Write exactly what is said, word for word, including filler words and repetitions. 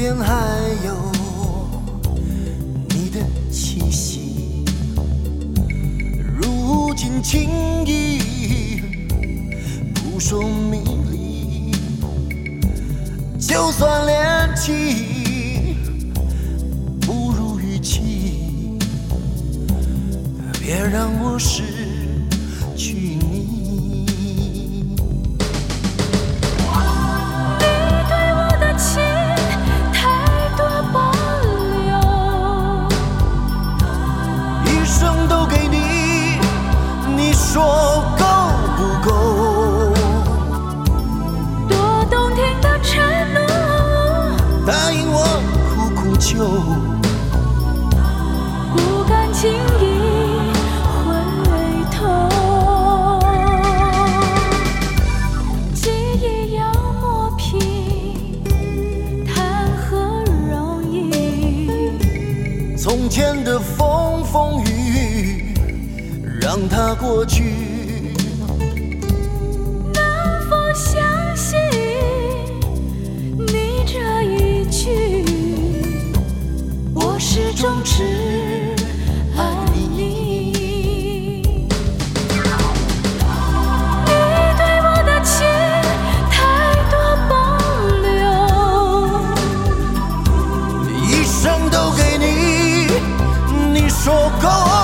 边还有你的气息，如今轻易扑朔迷离，就算连气不如预期，别让我失去你。说够不够？ 多动听的承诺， 答应我苦苦求， 不敢轻易回头。记忆要磨平，谈何容易？ 从前的风风雨雨，让它过去。 能否相信你这一句？我始终只爱你。你对我的情太多保留，一生都给你，你说够？